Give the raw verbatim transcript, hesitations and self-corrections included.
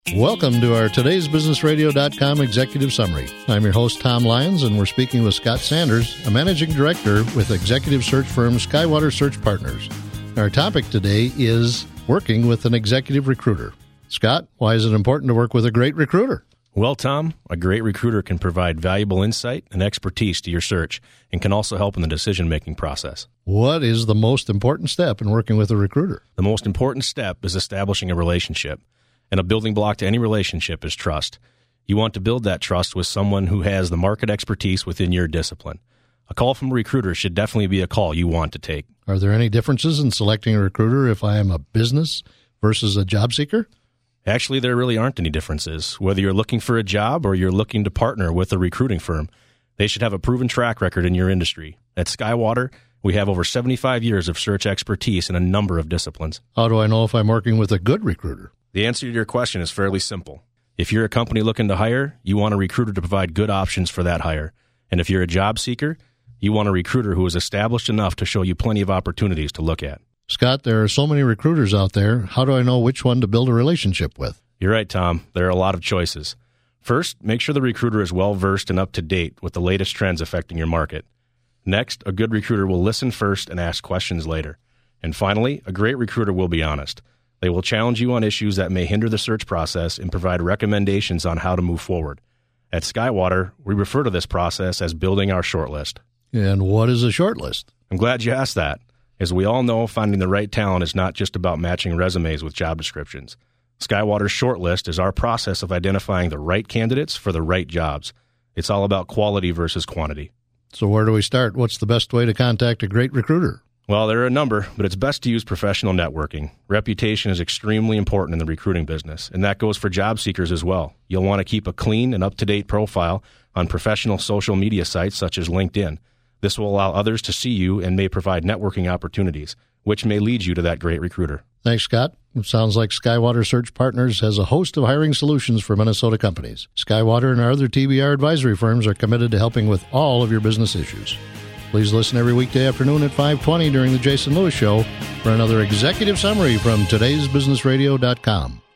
Welcome to our today's business radio dot com Executive Summary. I'm your host, Tom Lyons, and we're speaking with Scott Sanders, a managing director with executive search firm Skywater Search Partners. Our topic today is working with an executive recruiter. Scott, why is it important to work with a great recruiter? Well, Tom, a great recruiter can provide valuable insight and expertise to your search and can also help in the decision-making process. What is the most important step in working with a recruiter? The most important step is establishing a relationship. And a building block to any relationship is trust. You want to build that trust with someone who has the market expertise within your discipline. A call from a recruiter should definitely be a call you want to take. Are there any differences in selecting a recruiter if I am a business versus a job seeker? Actually, there really aren't any differences. Whether you're looking for a job or you're looking to partner with a recruiting firm, they should have a proven track record in your industry. At Skywater, we have over seventy-five years of search expertise in a number of disciplines. How do I know if I'm working with a good recruiter? The answer to your question is fairly simple. If you're a company looking to hire, you want a recruiter to provide good options for that hire. And if you're a job seeker, you want a recruiter who is established enough to show you plenty of opportunities to look at. Scott, there are so many recruiters out there. How do I know which one to build a relationship with? You're right, Tom. There are a lot of choices. First, make sure the recruiter is well-versed and up to date with the latest trends affecting your market. Next, a good recruiter will listen first and ask questions later. And finally, a great recruiter will be honest. They will challenge you on issues that may hinder the search process and provide recommendations on how to move forward. At Skywater, we refer to this process as building our shortlist. And what is a shortlist? I'm glad you asked that. As we all know, finding the right talent is not just about matching resumes with job descriptions. Skywater's shortlist is our process of identifying the right candidates for the right jobs. It's all about quality versus quantity. So where do we start? What's the best way to contact a great recruiter? Well, there are a number, but it's best to use professional networking. Reputation is extremely important in the recruiting business, and that goes for job seekers as well. You'll want to keep a clean and up-to-date profile on professional social media sites such as LinkedIn. This will allow others to see you and may provide networking opportunities, which may lead you to that great recruiter. Thanks, Scott. It sounds like Skywater Search Partners has a host of hiring solutions for Minnesota companies. Skywater and our other T B R advisory firms are committed to helping with all of your business issues. Please listen every weekday afternoon at five twenty during the Jason Lewis Show for another executive summary from today's business radio dot com.